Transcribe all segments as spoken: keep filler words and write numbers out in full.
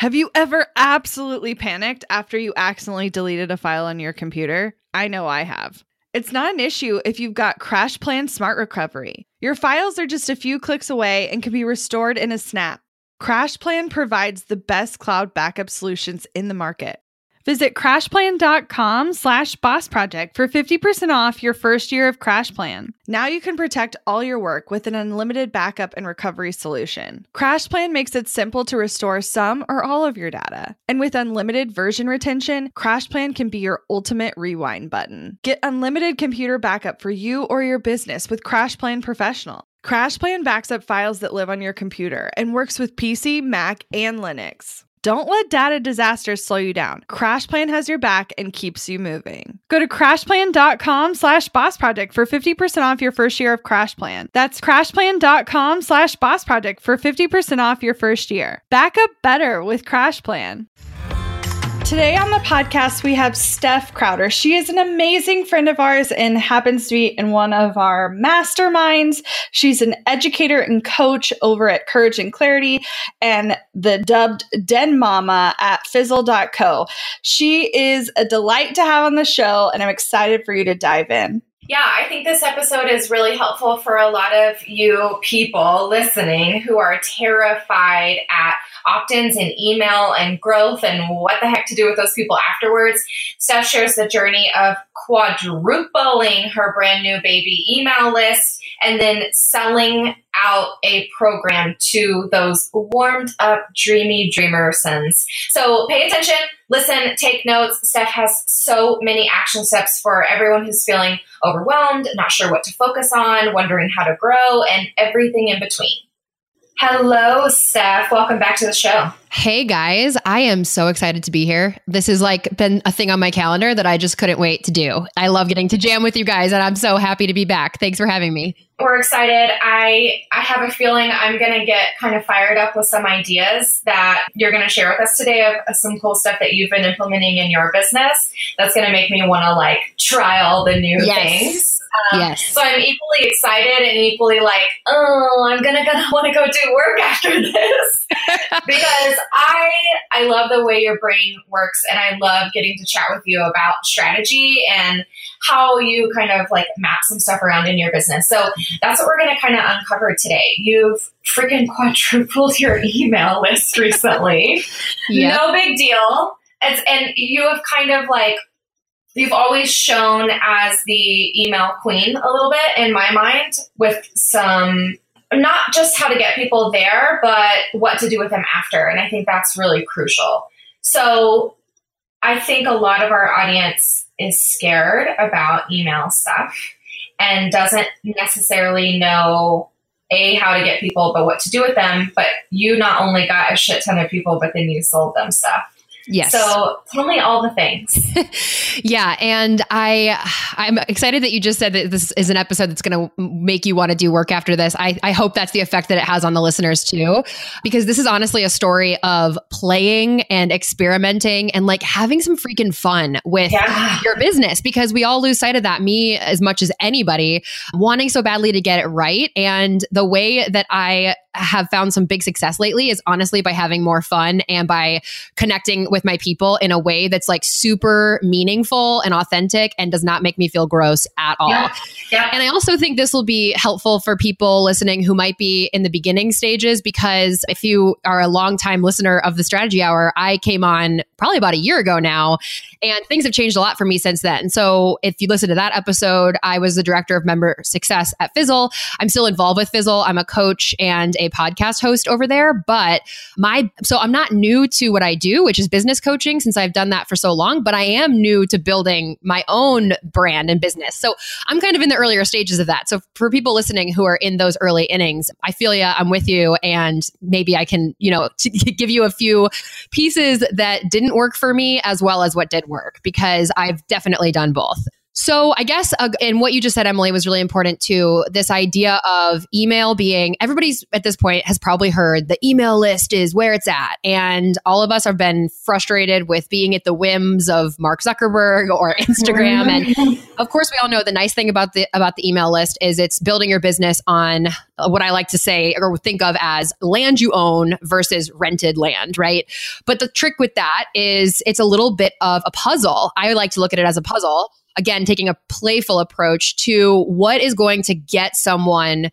Have you ever absolutely panicked after you accidentally deleted a file on your computer? I know I have. It's not an issue if you've got CrashPlan Smart Recovery. Your files are just a few clicks away and can be restored in a snap. CrashPlan provides the best cloud backup solutions in the market. Visit crashplan.com slash boss project for fifty percent off your first year of CrashPlan. Now you can protect all your work with an unlimited backup and recovery solution. CrashPlan makes it simple to restore some or all of your data. And with unlimited version retention, CrashPlan can be your ultimate rewind button. Get unlimited computer backup for you or your business with CrashPlan Professional. CrashPlan backs up files that live on your computer and works with P C, Mac, and Linux. Don't let data disasters slow you down. CrashPlan has your back and keeps you moving. Go to crashplan.com slash boss project for fifty percent off your first year of CrashPlan. That's crashplan.com slash boss project for fifty percent off your first year. Back up better with CrashPlan. Today on the podcast, we have Steph Crowder. She is an amazing friend of ours and happens to be in one of our masterminds. She's an educator and coach over at Courage and Clarity and the dubbed Den Mama at Fizzle dot co. She is a delight to have on the show, and I'm excited for you to dive in. Yeah, I think this episode is really helpful for a lot of you people listening who are terrified at opt-ins and email and growth and what the heck to do with those people afterwards. Steph shares the journey of quadrupling her brand new baby email list and then selling out a program to those warmed up, dreamy dreamersons. So pay attention, listen, take notes. Steph has so many action steps for everyone who's feeling overwhelmed, not sure what to focus on, wondering how to grow, and everything in between. Hello, Steph. Welcome back to the show. Hey guys, I am so excited to be here. This has like been a thing on my calendar that I just couldn't wait to do. I love getting to jam with you guys, and I'm so happy to be back. Thanks for having me. We're excited. I I have a feeling I'm going to get kind of fired up with some ideas that you're going to share with us today of, of some cool stuff that you've been implementing in your business. That's going to make me want to like try all the new yes. things. Um, yes. So I'm equally excited and equally like, oh, I'm gonna gonna want to go do work after this because I I love the way your brain works, and I love getting to chat with you about strategy and how you kind of like map some stuff around in your business. So that's what we're gonna kind of uncover today. You've freaking quadrupled your email list recently. Yep. No big deal. It's, and you have kind of like. You've always shown as the email queen a little bit in my mind with some, not just how to get people there, but what to do with them after. And I think that's really crucial. So I think a lot of our audience is scared about email stuff and doesn't necessarily know A, how to get people, but what to do with them. But you not only got a shit ton of people, but then you sold them stuff. Yes. So tell me all the things. Yeah. And I, I'm excited that you just said that this is an episode that's going to make you want to do work after this. I, I hope that's the effect that it has on the listeners too, because this is honestly a story of playing and experimenting and like having some freaking fun with yeah. your business, because we all lose sight of that. Me, as much as anybody, wanting so badly to get it right. And the way that I have found some big success lately is honestly by having more fun and by connecting with my people in a way that's like super meaningful and authentic and does not make me feel gross at all. Yeah. Yeah. And I also think this will be helpful for people listening who might be in the beginning stages, because if you are a longtime listener of the Strategy Hour, I came on probably about a year ago now, and things have changed a lot for me since then. So if you listen to that episode, I was the director of member success at Fizzle. I'm still involved with Fizzle. I'm a coach and a podcast host over there, but my, so I'm not new to what I do, which is business coaching, since I've done that for so long, but I am new to building my own brand and business. So I'm kind of in the earlier stages of that. So for people listening who are in those early innings, I feel ya, I'm with you. And maybe I can, you know, t- give you a few pieces that didn't work for me as well as what did work, because I've definitely done both. So I guess, uh, and what you just said, Emily, was really important too. This idea of email being, everybody's at this point has probably heard the email list is where it's at. And all of us have been frustrated with being at the whims of Mark Zuckerberg or Instagram. And of course, we all know the nice thing about the, about the email list is it's building your business on what I like to say or think of as land you own versus rented land, right? But the trick with that is it's a little bit of a puzzle. I like to look at it as a puzzle. Again, taking a playful approach to what is going to get someone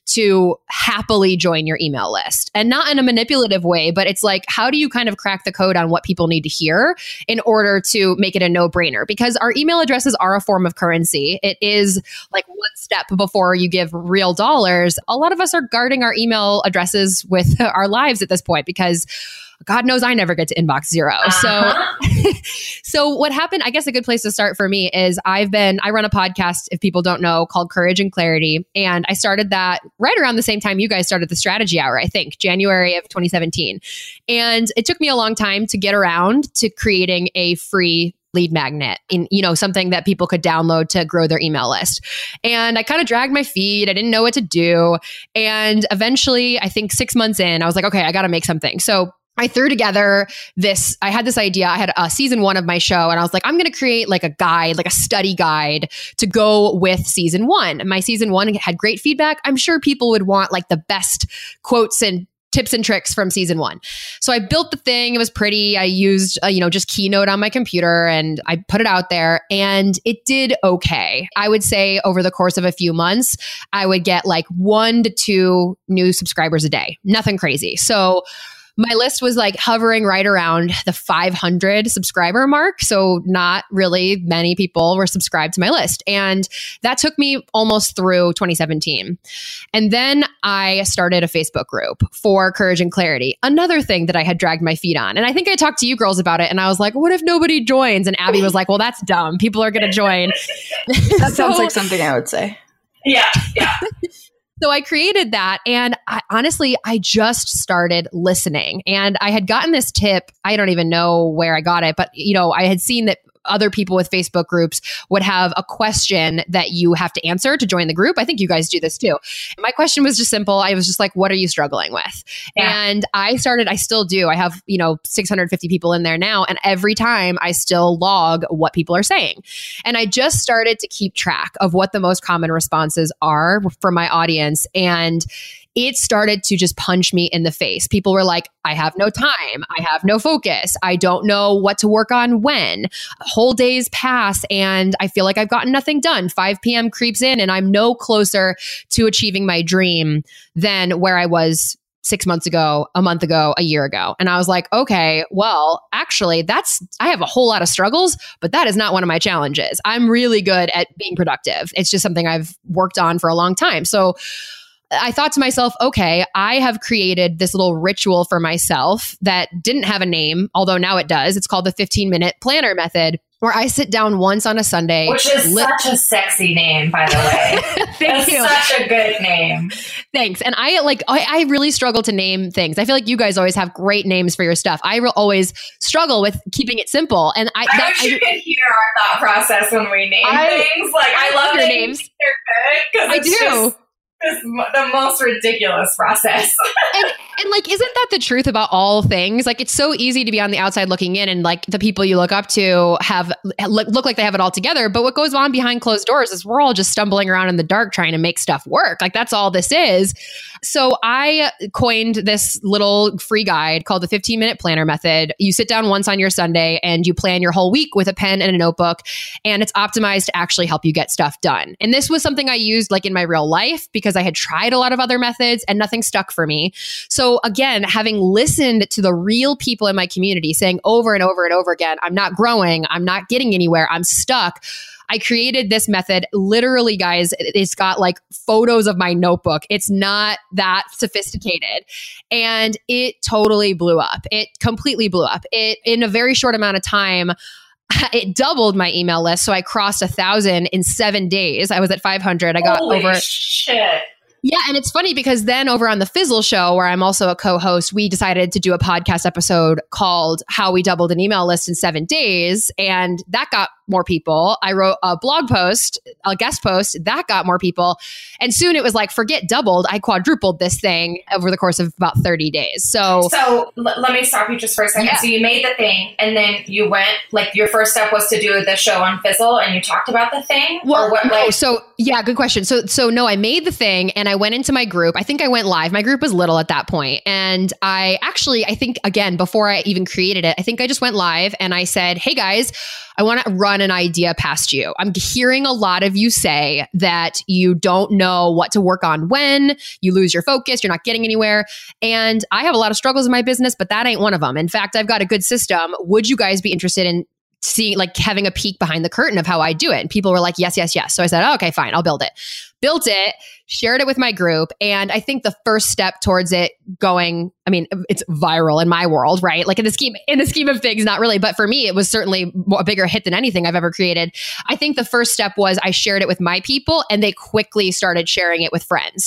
to happily join your email list, and not in a manipulative way, but it's like, how do you kind of crack the code on what people need to hear in order to make it a no-brainer? Because our email addresses are a form of currency. It is like one step before you give real dollars. A lot of us are guarding our email addresses with our lives at this point because God knows I never get to inbox zero. Uh-huh. So, so what happened, I guess a good place to start for me is I've been, I run a podcast, if people don't know, called Courage and Clarity. And I started that right around the same time you guys started the Strategy Hour, I think, January of twenty seventeen. And it took me a long time to get around to creating a free lead magnet in, you know, something that people could download to grow their email list. And I kind of dragged my feet. I didn't know what to do. And eventually, I think six months in, I was like, okay, I got to make something. So I threw together this, I had this idea. I had a season one of my show and I was like, I'm going to create like a guide, like a study guide to go with season one. My season one had great feedback. I'm sure people would want like the best quotes and tips and tricks from season one. So I built the thing. It was pretty. I used, uh, you know, just Keynote on my computer and I put it out there and it did okay. I would say over the course of a few months, I would get like one to two new subscribers a day. Nothing crazy. So my list was like hovering right around the five hundred subscriber mark. So not really many people were subscribed to my list. And that took me almost through twenty seventeen. And then I started a Facebook group for Courage and Clarity, another thing that I had dragged my feet on. And I think I talked to you girls about it and I was like, what if nobody joins? And Abby was like, well, that's dumb. People are going to join. That so, sounds like something I would say. Yeah. Yeah. So I created that and I, honestly, I just started listening and I had gotten this tip. I don't even know where I got it, but you know, I had seen that other people with Facebook groups would have a question that you have to answer to join the group. I think you guys do this too. My question was just simple. I was just like, what are you struggling with? Yeah. And I started, I still do. I have, you know, six hundred fifty people in there now. And every time I still log what people are saying. And I just started to keep track of what the most common responses are for my audience. And it started to just punch me in the face. People were like, I have no time. I have no focus. I don't know what to work on when. Whole days pass and I feel like I've gotten nothing done. five p.m. creeps in and I'm no closer to achieving my dream than where I was six months ago, a month ago, a year ago. And I was like, okay, well, actually, that's, I have a whole lot of struggles, but that is not one of my challenges. I'm really good at being productive. It's just something I've worked on for a long time. So I thought to myself, okay, I have created this little ritual for myself that didn't have a name, although now it does. It's called the fifteen minute planner method, where I sit down once on a Sunday. Which is li- such a sexy name, by the way. Thank That's you. Such a good name. Thanks. And I like, I, I really struggle to name things. I feel like you guys always have great names for your stuff. I re- always struggle with keeping it simple. And I, I that, wish you I, could hear our thought process when we name I, things. Like, I, I love your names. names. They're good. I it's do. Just, it's the most ridiculous process. and, and like, isn't that the truth about all things? Like, it's so easy to be on the outside looking in and like the people you look up to have look, look like they have it all together. But what goes on behind closed doors is we're all just stumbling around in the dark trying to make stuff work. Like, that's all this is. So I coined this little free guide called the fifteen minute planner method. You sit down once on your Sunday and you plan your whole week with a pen and a notebook, and it's optimized to actually help you get stuff done. And this was something I used like in my real life because I had tried a lot of other methods and nothing stuck for me. So again, having listened to the real people in my community saying over and over and over again, I'm not growing, I'm not getting anywhere, I'm stuck, I created this method. Literally, guys, it's got like photos of my notebook. It's not that sophisticated. And it totally blew up. It completely blew up. It, in a very short amount of time, it doubled my email list. So I crossed a thousand in seven days. I was at five hundred. I got Holy over. Shit. Yeah. And it's funny because then over on the Fizzle show, where I'm also a co-host, we decided to do a podcast episode called How We Doubled an Email List in Seven Days. And that got more people. I wrote a blog post, a guest post, that got more people. And soon it was like, forget doubled, I quadrupled this thing over the course of about thirty days. So, so l- let me stop you just for a second. Yeah. So you made the thing and then you went, like your first step was to do the show on Fizzle and you talked about the thing? Well, or what, no, like- so yeah, good question. So, so no, I made the thing and I went into my group. I think I went live. My group was little at that point. And I actually, I think again, before I even created it, I think I just went live and I said, hey guys, I want to run an idea past you. I'm hearing a lot of you say that you don't know what to work on when, you lose your focus, you're not getting anywhere. And I have a lot of struggles in my business, but that ain't one of them. In fact, I've got a good system. Would you guys be interested in seeing, like having a peek behind the curtain of how I do it? And people were like, yes, yes, yes. So I said, oh, okay, fine, I'll build it. Built it, shared it with my group. And I think the first step towards it going, I mean, it's viral in my world, right? Like in the scheme, in the scheme of things, not really. But for me, it was certainly a bigger hit than anything I've ever created. I think the first step was I shared it with my people and they quickly started sharing it with friends.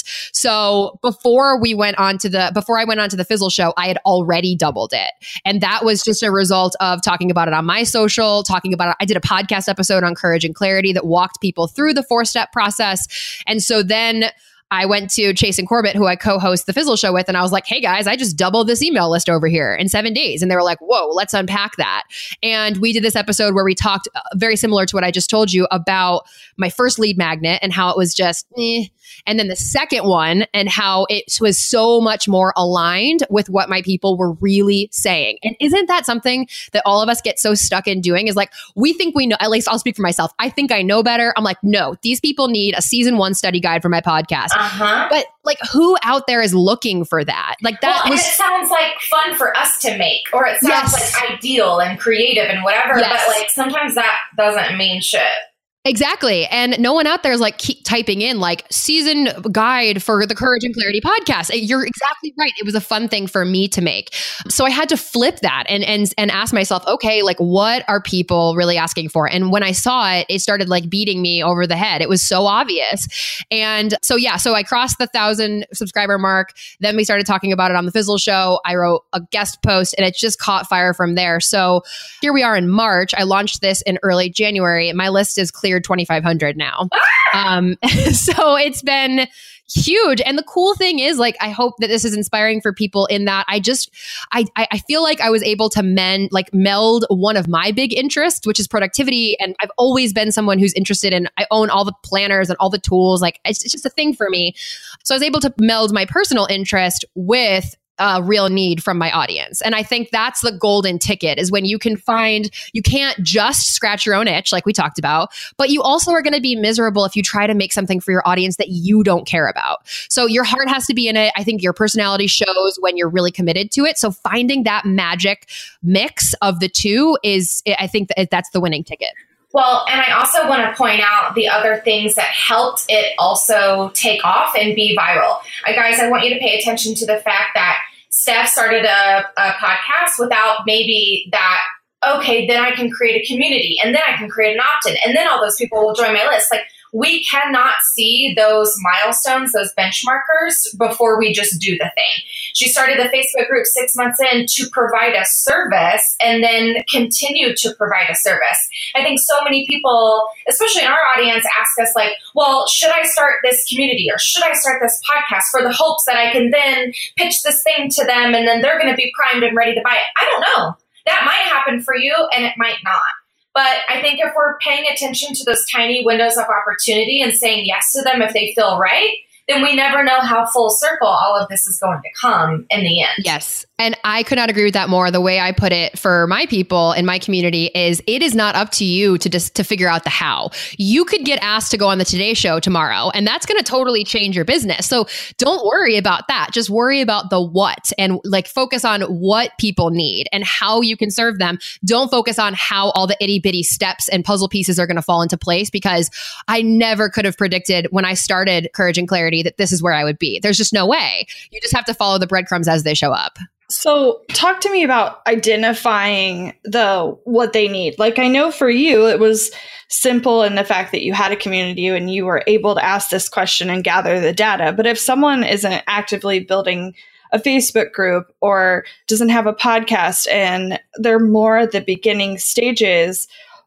So before we went on to the, before I went on to the Fizzle show, I had already doubled it. And that was just a result of talking about it on my social, talking about it. I did a podcast episode on Courage and Clarity that walked people through the four step process. And so then I went to Chase and Corbett, who I co-host the Fizzle show with, and I was like, hey guys, I just doubled this email list over here in seven days. And they were like, whoa, let's unpack that. And we did this episode where we talked uh, very similar to what I just told you about my first lead magnet and how it was just, eh. And then the second one and how it was so much more aligned with what my people were really saying. And isn't that something that all of us get so stuck in doing is like, we think we know, at least I'll speak for myself. I think I know better. I'm like, no, these people need a season one study guide for my podcast. Uh-huh. But like, who out there is looking for that? Like that well, was. And it sounds like fun for us to make, or it sounds Yes. like ideal and creative and whatever. Yes. But like sometimes that doesn't mean shit. Exactly. And no one out there is like keep typing in like season guide for the Courage and Clarity podcast. You're exactly right. It was a fun thing for me to make. So I had to flip that and and and ask myself, okay, like what are people really asking for? And when I saw it, it started like beating me over the head. It was so obvious. And so yeah, so I crossed the thousand subscriber mark. Then we started talking about it on the Fizzle show. I wrote a guest post and it just caught fire from there. So here we are in March. I launched this in early January. My list is cleared twenty-five hundred now. Um, so it's been huge. And the cool thing is like, I hope that this is inspiring for people in that I just, I, I feel like I was able to mend, like meld one of my big interests, which is productivity. And I've always been someone who's interested in, I own all the planners and all the tools. Like it's, it's just a thing for me. So I was able to meld my personal interest with a real need from my audience. And I think that's the golden ticket is when you can find, you can't just scratch your own itch like we talked about, but you also are going to be miserable if you try to make something for your audience that you don't care about. So your heart has to be in it. I think your personality shows when you're really committed to it. So finding that magic mix of the two is, I think that that's the winning ticket. Well, and I also want to point out the other things that helped it also take off and be viral. Uh, guys, I want you to pay attention to the fact that Steph started a, a podcast without maybe that, okay, then I can create a community and then I can create an opt-in and then all those people will join my list. Like we cannot see those milestones, those benchmarkers before we just do the thing. She started the Facebook group six months in to provide a service and then continue to provide a service. I think so many people, especially in our audience, ask us like, well, should I start this community or should I start this podcast for the hopes that I can then pitch this thing to them and then they're going to be primed and ready to buy it? I don't know. That might happen for you and it might not. But I think if we're paying attention to those tiny windows of opportunity and saying yes to them if they feel right, then we never know how full circle all of this is going to come in the end. Yes. And I could not agree with that more. The way I put it for my people in my community is it is not up to you to just to figure out the how. You could get asked to go on the Today Show tomorrow, and that's going to totally change your business. So don't worry about that. Just worry about the what and like focus on what people need and how you can serve them. Don't focus on how all the itty bitty steps and puzzle pieces are going to fall into place, because I never could have predicted when I started Courage and Clarity that this is where I would be. There's just no way. You just have to follow the breadcrumbs as they show up. So talk to me about identifying the what they need. Like I know for you, it was simple in the fact that you had a community and you were able to ask this question and gather the data. But if someone isn't actively building a Facebook group or doesn't have a podcast and they're more at the beginning stages,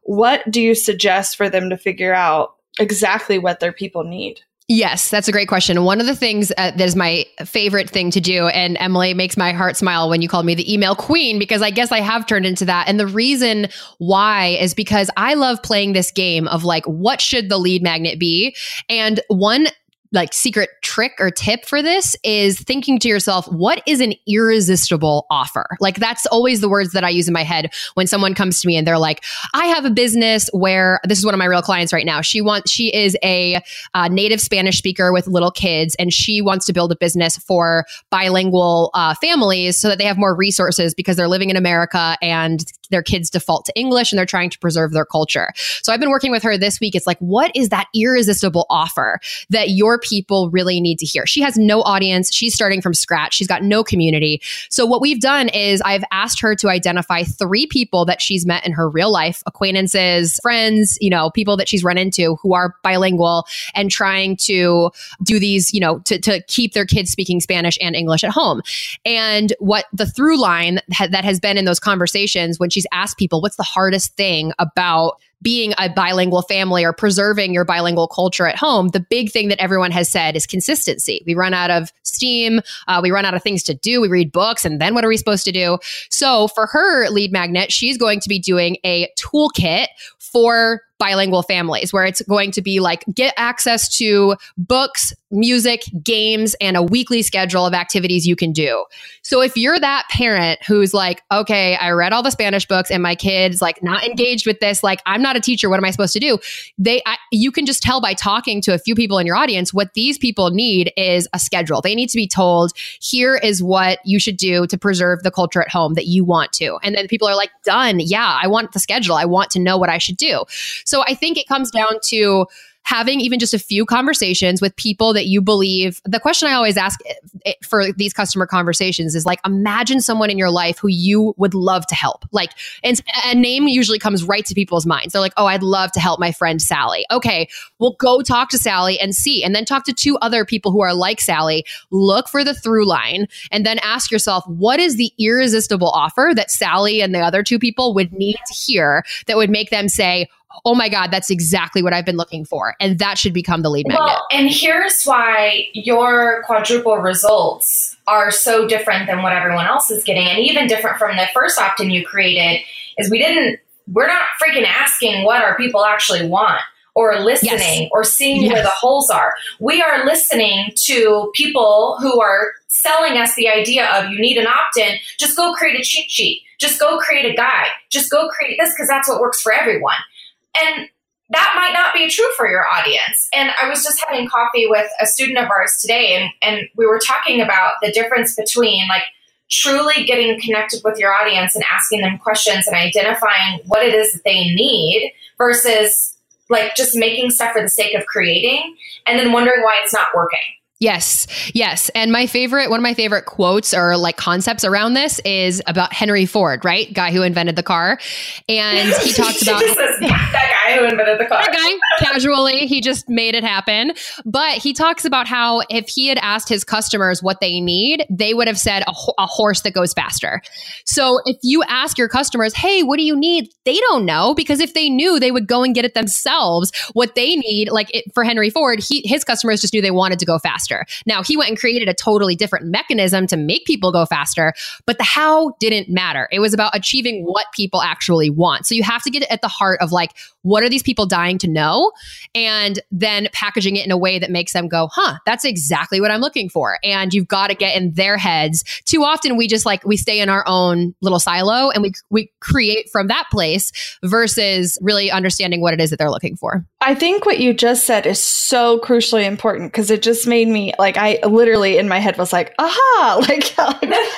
what do you suggest for them to figure out exactly what their people need? Yes, that's a great question. One of the things uh, that is my favorite thing to do, and Emily makes my heart smile when you called me the email queen, because I guess I have turned into that. And the reason why is because I love playing this game of like, what should the lead magnet be? And one like secret trick or tip for this is thinking to yourself, what is an irresistible offer? Like that's always the words that I use in my head when someone comes to me and they're like, I have a business where this is one of my real clients right now. She wants, she is a uh, native Spanish speaker with little kids, and she wants to build a business for bilingual uh, families so that they have more resources because they're living in America and their kids default to English and they're trying to preserve their culture. So I've been working with her this week. It's like, what is that irresistible offer that your people really need to hear? She has no audience. She's starting from scratch. She's got no community. So what we've done is I've asked her to identify three people that she's met in her real life, acquaintances, friends, you know, people that she's run into who are bilingual and trying to do these, you know, to, to keep their kids speaking Spanish and English at home. And what the through line that has been in those conversations when she's asked people, what's the hardest thing about being a bilingual family or preserving your bilingual culture at home, the big thing that everyone has said is consistency. We run out of steam. Uh, we run out of things to do. We read books. And then what are we supposed to do? So for her lead magnet, she's going to be doing a toolkit for bilingual families where it's going to be like get access to books, music, games, and a weekly schedule of activities you can do. So if you're that parent who's like, okay, I read all the Spanish books and my kid's like not engaged with this, like I'm not a teacher, what am I supposed to do? They, I, you can just tell by talking to a few people in your audience, what these people need is a schedule. They need to be told, here is what you should do to preserve the culture at home that you want to. And then people are like, done. Yeah, I want the schedule. I want to know what I should do. So I think it comes down to having even just a few conversations with people that you believe. The question I always ask for these customer conversations is like, imagine someone in your life who you would love to help. Like, and a name usually comes right to people's minds. They're like, oh, I'd love to help my friend Sally. Okay, well, go talk to Sally and see, and then talk to two other people who are like Sally. Look for the through line, and then ask yourself, what is the irresistible offer that Sally and the other two people would need to hear that would make them say, oh my God, that's exactly what I've been looking for. And that should become the lead magnet. Well, and here's why your quadruple results are so different than what everyone else is getting. And even different from the first opt-in you created is we didn't, we're not freaking asking what our people actually want or listening yes. or seeing yes. where the holes are. We are listening to people who are selling us the idea of you need an opt-in, just go create a cheat sheet. Just go create a guide. Just go create this because that's what works for everyone. And that might not be true for your audience. And I was just having coffee with a student of ours today, and, and we were talking about the difference between like truly getting connected with your audience and asking them questions and identifying what it is that they need versus like just making stuff for the sake of creating and then wondering why it's not working. Yes. Yes. And my favorite, one of my favorite quotes or like concepts around this is about Henry Ford, right? Guy who invented the car. And he talks about says, that guy who invented the car. That guy, casually, he just made it happen. But he talks about how if he had asked his customers what they need, they would have said a, ho- a horse that goes faster. So if you ask your customers, hey, what do you need? They don't know, because if they knew, they would go and get it themselves. What they need, like it, for Henry Ford, he, his customers just knew they wanted to go faster. Now, he went and created a totally different mechanism to make people go faster, but the how didn't matter. It was about achieving what people actually want. So you have to get at the heart of like, what are these people dying to know? And then packaging it in a way that makes them go, huh, that's exactly what I'm looking for. And you've got to get in their heads. Too often we just like, we stay in our own little silo and we we create from that place versus really understanding what it is that they're looking for. I think what you just said is so crucially important because it just made me like, I literally in my head was like, aha, like, uh,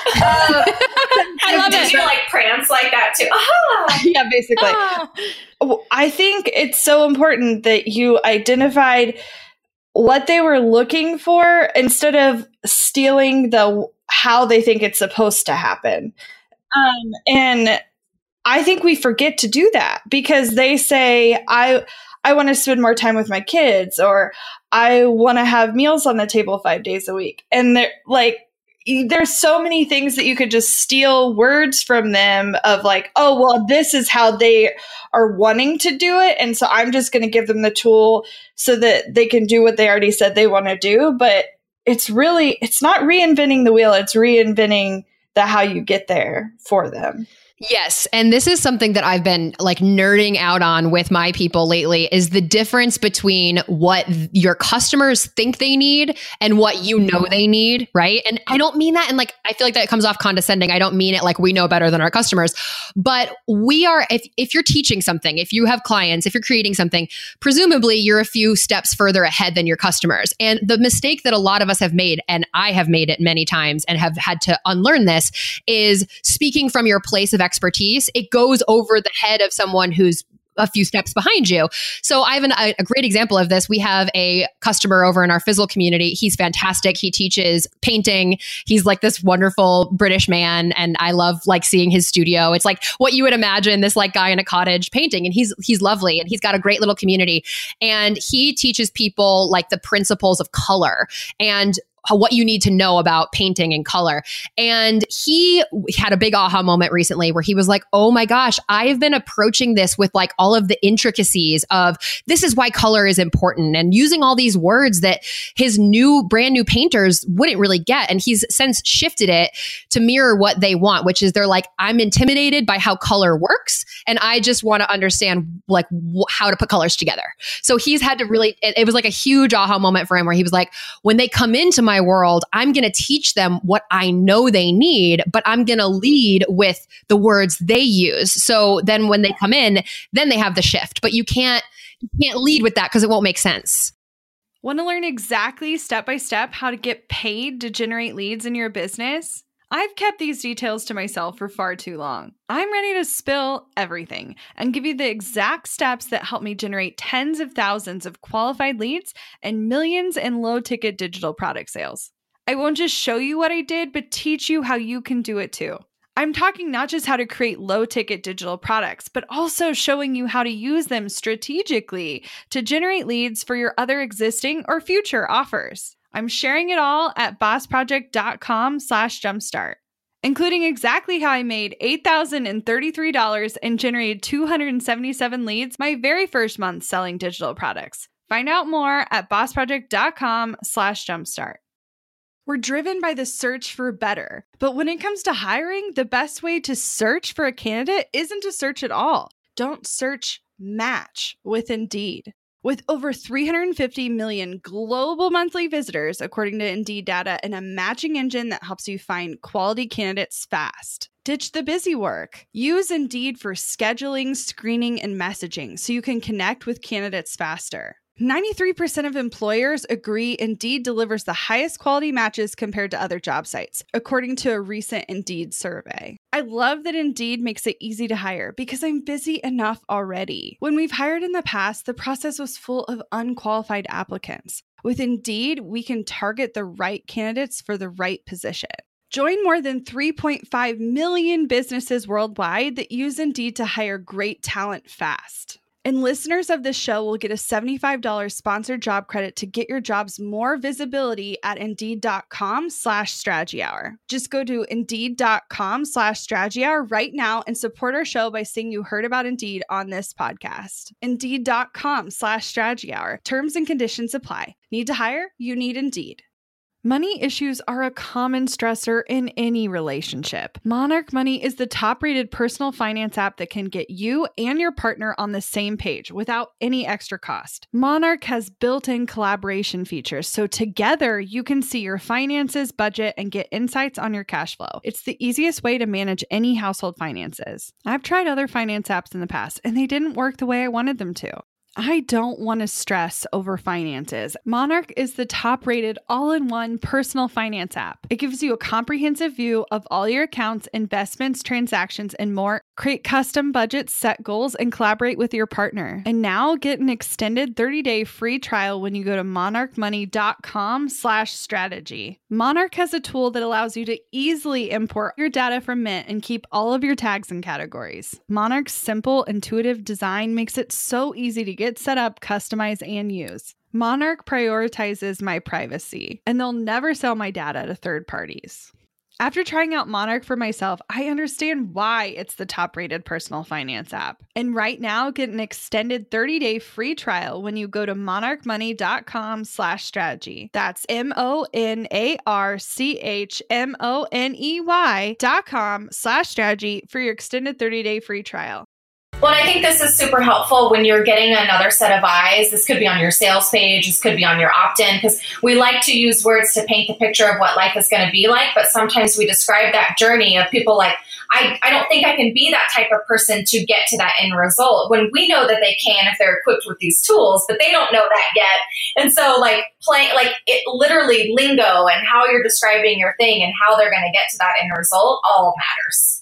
I love it. Did you like prance like that too? Aha. Yeah, basically. Ah. I think it's so important that you identified what they were looking for instead of stealing the how they think it's supposed to happen. Um, and I think we forget to do that because they say, I I want to spend more time with my kids, or I want to have meals on the table five days a week. And they're like, there's so many things that you could just steal words from them of like, oh, well, this is how they are wanting to do it. And so I'm just going to give them the tool so that they can do what they already said they want to do. But it's really, it's not reinventing the wheel. It's reinventing the how you get there for them. Yes. And this is something that I've been like nerding out on with my people lately is the difference between what your customers think they need and what you know they need, right? And I don't mean that in like, I feel like that comes off condescending. I don't mean it like we know better than our customers, but we are, if, if you're teaching something, if you have clients, if you're creating something, presumably you're a few steps further ahead than your customers. And the mistake that a lot of us have made, and I have made it many times and have had to unlearn this, is speaking from your place of expertise. It goes over the head of someone who's a few steps behind you. So I have an, a, a great example of this. We have a customer over in our Fizzle community. He's fantastic. He teaches painting. He's like this wonderful British man. And I love like seeing his studio. It's like what you would imagine, this like guy in a cottage painting. And he's, he's lovely. And he's got a great little community. And he teaches people like the principles of color and what you need to know about painting and color. And he had a big aha moment recently where he was like, oh my gosh, I've been approaching this with like all of the intricacies of this is why color is important and using all these words that his new brand new painters wouldn't really get. And he's since shifted it to mirror what they want, which is they're like, I'm intimidated by how color works. And I just want to understand like wh- how to put colors together. So he's had to really, it, it was like a huge aha moment for him where he was like, when they come into my world, I'm going to teach them what I know they need, but I'm going to lead with the words they use. So then when they come in, then they have the shift, but you can't, you can't lead with that because it won't make sense. Want to learn exactly step by step how to get paid to generate leads in your business? I've kept these details to myself for far too long. I'm ready to spill everything and give you the exact steps that help me generate tens of thousands of qualified leads and millions in low-ticket digital product sales. I won't just show you what I did, but teach you how you can do it too. I'm talking not just how to create low-ticket digital products, but also showing you how to use them strategically to generate leads for your other existing or future offers. I'm sharing it all at bossproject.com slash jumpstart, including exactly how I made eight thousand thirty-three dollars and generated two hundred seventy-seven leads my very first month selling digital products. Find out more at bossproject.com slash jumpstart. We're driven by the search for better, but when it comes to hiring, the best way to search for a candidate isn't to search at all. Don't search, match with Indeed. With over three hundred fifty million global monthly visitors, according to Indeed data, and a matching engine that helps you find quality candidates fast. Ditch the busy work. Use Indeed for scheduling, screening, and messaging so you can connect with candidates faster. ninety-three percent of employers agree Indeed delivers the highest quality matches compared to other job sites, according to a recent Indeed survey. I love that Indeed makes it easy to hire because I'm busy enough already. When we've hired in the past, the process was full of unqualified applicants. With Indeed, we can target the right candidates for the right position. Join more than three point five million businesses worldwide that use Indeed to hire great talent fast. And listeners of this show will get a seventy-five dollars sponsored job credit to get your jobs more visibility at Indeed.com slash strategy hour. Just go to Indeed.com slash strategy hour right now and support our show by saying you heard about Indeed on this podcast. Indeed.com slash strategy hour. Terms and conditions apply. Need to hire? You need Indeed. Money issues are a common stressor in any relationship. Monarch Money is the top-rated personal finance app that can get you and your partner on the same page without any extra cost. Monarch has built-in collaboration features, so together you can see your finances, budget, and get insights on your cash flow. It's the easiest way to manage any household finances. I've tried other finance apps in the past, and they didn't work the way I wanted them to. I don't want to stress over finances. Monarch is the top-rated all-in-one personal finance app. It gives you a comprehensive view of all your accounts, investments, transactions, and more. Create custom budgets, set goals, and collaborate with your partner. And now get an extended thirty-day free trial when you go to monarchmoney.com slash strategy. Monarch has a tool that allows you to easily import your data from Mint and keep all of your tags and categories. Monarch's simple, intuitive design makes it so easy to get set up, customize, and use. Monarch prioritizes my privacy, and they'll never sell my data to third parties. After trying out Monarch for myself, I understand why it's the top-rated personal finance app. And right now, get an extended thirty-day free trial when you go to monarchmoney.com slash strategy. That's M-O-N-A-R-C-H-M-O-N-E-Y dot com slash strategy for your extended thirty-day free trial. Well, I think this is super helpful when you're getting another set of eyes. This could be on your sales page. This could be on your opt-in, because we like to use words to paint the picture of what life is going to be like. But sometimes we describe that journey of people like, I, I don't think I can be that type of person to get to that end result, when we know that they can if they're equipped with these tools, but they don't know that yet. And so like playing, like it literally lingo and how you're describing your thing and how they're going to get to that end result all matters.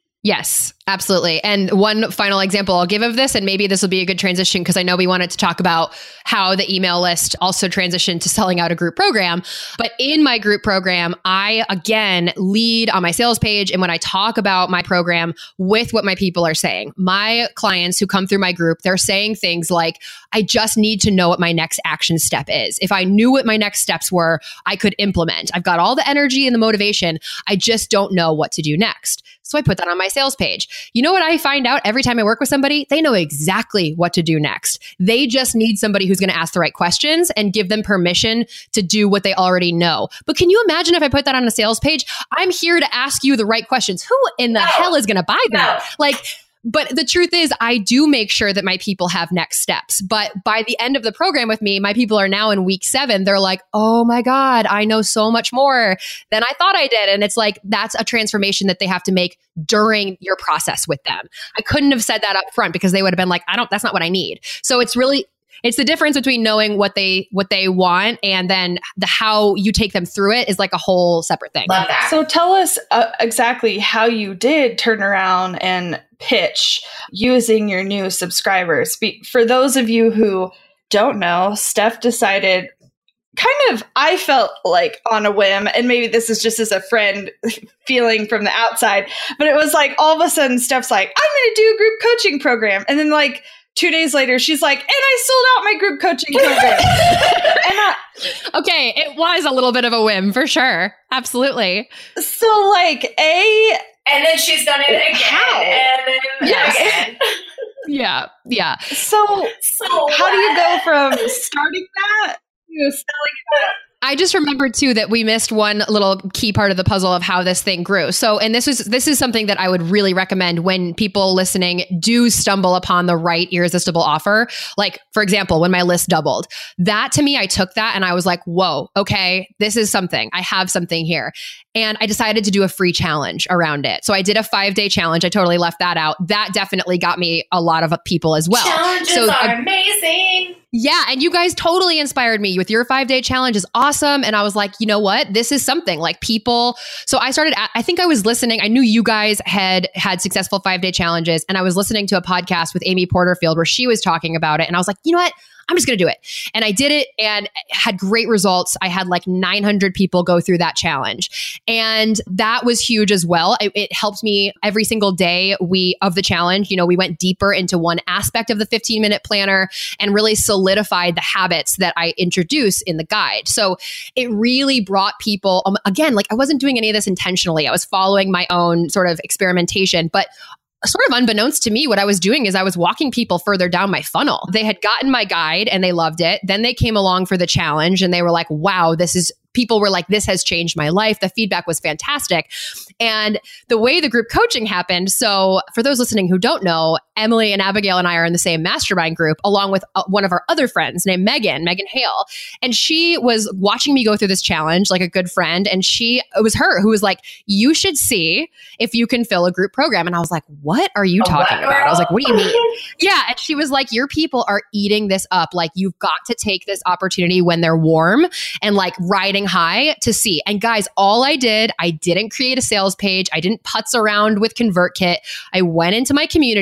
Yes, absolutely. And one final example I'll give of this, and maybe this will be a good transition because I know we wanted to talk about how the email list also transitioned to selling out a group program. But in my group program, I, again, lead on my sales page. And when I talk about my program with what my people are saying, my clients who come through my group, they're saying things like, I just need to know what my next action step is. If I knew what my next steps were, I could implement. I've got all the energy and the motivation. I just don't know what to do next. So I put that on my sales page. You know what I find out every time I work with somebody? They know exactly what to do next. They just need somebody who's going to ask the right questions and give them permission to do what they already know. But can you imagine if I put that on a sales page? I'm here to ask you the right questions. Who in the No. hell is going to buy that? No. Like, but the truth is, I do make sure that my people have next steps. But by the end of the program with me, my people are now in week seven. They're like, oh my God, I know so much more than I thought I did. And it's like, that's a transformation that they have to make during your process with them. I couldn't have said that up front because they would have been like, I don't, that's not what I need. So it's really, it's the difference between knowing what they what they want and then the how you take them through it is like a whole separate thing. Love that. So tell us uh, exactly how you did turn around and pitch using your new subscribers. Be- for those of you who don't know, Steph decided kind of, I felt like on a whim, and maybe this is just as a friend feeling from the outside, but it was like all of a sudden Steph's like, I'm going to do a group coaching program. And then like two days later, she's like, and I sold out my group coaching program. and I, Okay, it was a little bit of a whim for sure. Absolutely. so like, A, And then she's done it again. How? And then Yes. again. Yeah. Yeah. so So how do you go what? from starting that to selling it? I just remembered too that we missed one little key part of the puzzle of how this thing grew. So, and this is this is something that I would really recommend when people listening do stumble upon the right irresistible offer. Like, for example, when my list doubled, that to me, I took that and I was like, whoa, okay, this is something. I have something here. And I decided to do a free challenge around it. So I did a five day challenge. I totally left that out. That definitely got me a lot of people as well. Challenges So, are uh, amazing. Yeah. And you guys totally inspired me with your five day challenge is awesome. And I was like, you know what? This is something like people. So I started, I think I was listening. I knew you guys had had successful five day challenges. And I was listening to a podcast with Amy Porterfield where she was talking about it. And I was like, you know what? I'm just going to do it. And I did it and had great results. I had like nine hundred people go through that challenge. And that was huge as well. It, it helped me every single day we of the challenge. You know, we went deeper into one aspect of the fifteen minute planner and really solidified the habits that I introduce in the guide. So it really brought people, um, again, like I wasn't doing any of this intentionally. I was following my own sort of experimentation, but sort of unbeknownst to me, what I was doing is I was walking people further down my funnel. They had gotten my guide and they loved it. Then they came along for the challenge and they were like, wow, this is, people were like, this has changed my life. The feedback was fantastic. And the way the group coaching happened, so for those listening who don't know, Emily and Abigail and I are in the same mastermind group, along with uh, one of our other friends named Megan, Megan Hale. And she was watching me go through this challenge like a good friend. And she, it was her who was like, you should see if you can fill a group program. And I was like, what are you A talking what, about? I was like, girl? what do you mean? Yeah. And she was like, your people are eating this up. Like, you've got to take this opportunity when they're warm and like riding high to see. And guys, all I did, I didn't create a sales page. I didn't putz around with ConvertKit. I went into my community that I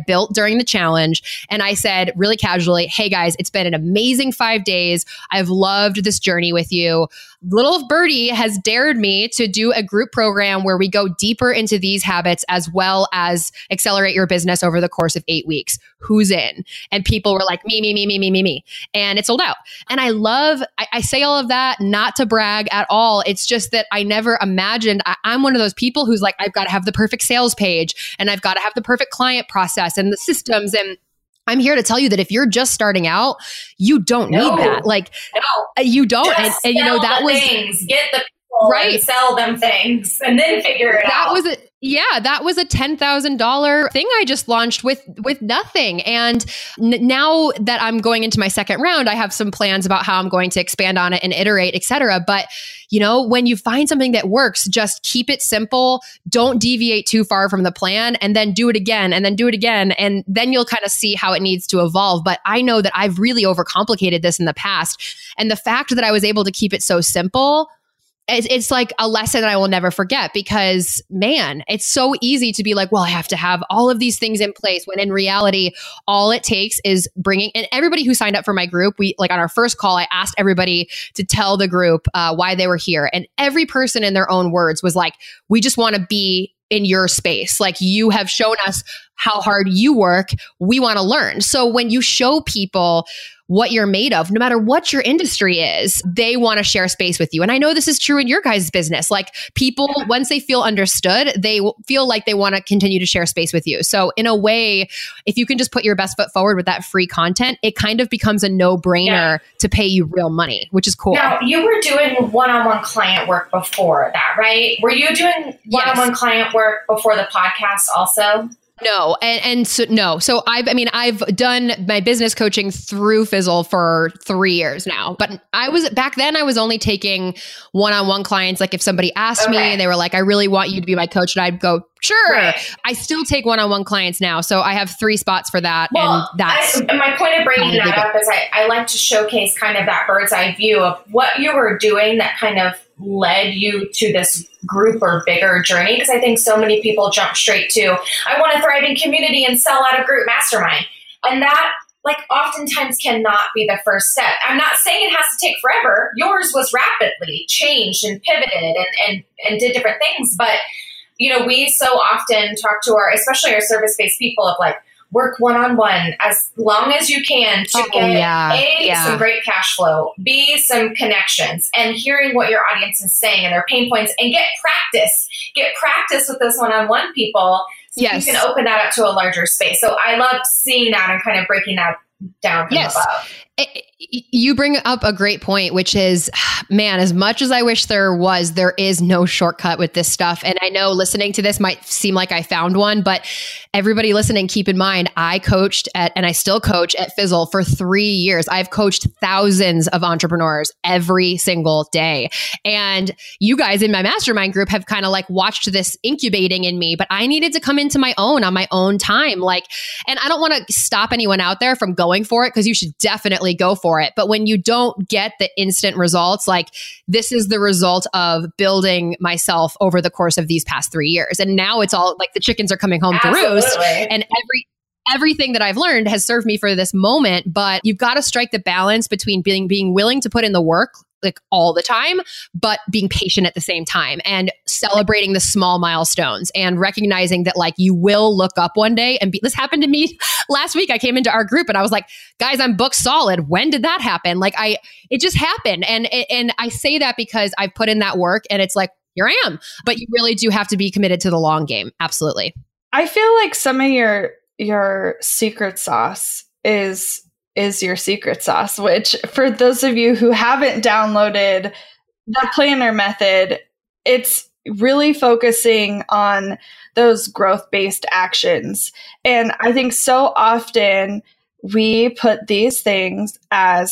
built during the challenge. And I said really casually, hey guys, it's been an amazing five days. I've loved this journey with you. Little Birdie has dared me to do a group program where we go deeper into these habits as well as accelerate your business over the course of eight weeks. Who's in? And people were like, me, me, me, me, me, me, me. And it sold out. And I love, I, I say all of that not to brag at all. It's just that I never imagined, I, I'm one of those people who's like, I've got to have the perfect sales page and I've got to have the perfect client process and the systems. And I'm here to tell you that if you're just starting out, you don't no, need that. Like no. you don't. And, and you know, that was things. Get the people right. and sell them things and then figure it that out. Was a, yeah, that was a ten thousand dollars thing I just launched with, with nothing. And n- now that I'm going into my second round, I have some plans about how I'm going to expand on it and iterate, et cetera. But you know, when you find something that works, just keep it simple. Don't deviate too far from the plan and then do it again and then do it again. And then you'll kind of see how it needs to evolve. But I know that I've really overcomplicated this in the past. And the fact that I was able to keep it so simple, it's, it's like a lesson that I will never forget because, man, it's so easy to be like, well, I have to have all of these things in place when in reality, all it takes is bringing, and everybody who signed up for my group, we like on our first call, I asked everybody to tell the group uh, why they were here. And every person in their own words was like, we just want to be in your space. Like you have shown us how hard you work. We want to learn. So when you show people what you're made of, no matter what your industry is, they want to share space with you. And I know this is true in your guys' business. Like people, once they feel understood, they feel like they want to continue to share space with you. So in a way, if you can just put your best foot forward with that free content, it kind of becomes a no-brainer yeah. to pay you real money, which is cool. Now, you were doing one-on-one client work before that, right? Were you doing one-on-one yes. client work before the podcast also? No. And, and so, no. So I've, I mean, I've done my business coaching through Fizzle for three years now, but I was back then I was only taking one-on-one clients. Like if somebody asked okay. me and they were like, I really want you to be my coach. And I'd go, sure. Right. I still take one-on-one clients now. So I have three spots for that. Well, and that's I, my point of bringing that up is I, I like to showcase kind of that bird's eye view of what you were doing that kind of led you to this group or bigger journey. Because I think so many people jump straight to, I want a thriving community and sell out a group mastermind. And that like oftentimes cannot be the first step. I'm not saying it has to take forever. Yours was rapidly changed and pivoted and, and, and did different things. But, you know, we so often talk to our, especially our service-based people of like, work one-on-one as long as you can to oh, get yeah, A, yeah. some great cash flow, B, some connections, and hearing what your audience is saying and their pain points, and get practice. Get practice with those one-on-one people so yes. you can open that up to a larger space. So I love seeing that and kind of breaking that down from yes. above. It, you bring up a great point, which is, man, as much as I wish there was, there is no shortcut with this stuff. And I know listening to this might seem like I found one, but everybody listening, keep in mind, I coached at, and I still coach at Fizzle for three years. I've coached thousands of entrepreneurs every single day. And you guys in my mastermind group have kind of like watched this incubating in me, but I needed to come into my own on my own time. Like, and I don't want to stop anyone out there from going for it because you should definitely go for it. But when you don't get the instant results, like this is the result of building myself over the course of these past three years. And now it's all like the chickens are coming home Absolutely. to roost. And every everything that I've learned has served me for this moment. But you've got to strike the balance between being being willing to put in the work like all the time, but being patient at the same time and celebrating the small milestones and recognizing that like you will look up one day and be, this happened to me last week. I came into our group and I was like, guys, I'm booked solid. When did that happen? Like I, it just happened. And, and I say that because I've put in that work and it's like, here I am, but you really do have to be committed to the long game. Absolutely. I feel like some of your, your secret sauce is is your secret sauce, which for those of you who haven't downloaded the planner method, it's really focusing on those growth-based actions. And I think so often we put these things as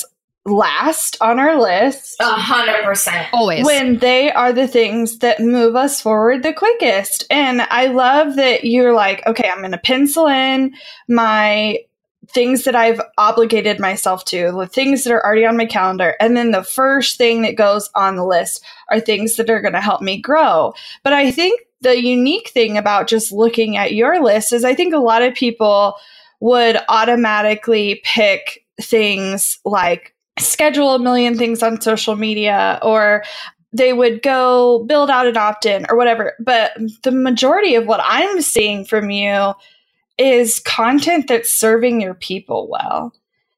last on our list. A hundred percent. Always. When they are the things that move us forward the quickest. And I love that you're like, okay, I'm going to pencil in my things that I've obligated myself to, the things that are already on my calendar. And then the first thing that goes on the list are things that are going to help me grow. But I think the unique thing about just looking at your list is I think a lot of people would automatically pick things like schedule a million things on social media, or they would go build out an opt-in or whatever. But the majority of what I'm seeing from you is content that's serving your people well.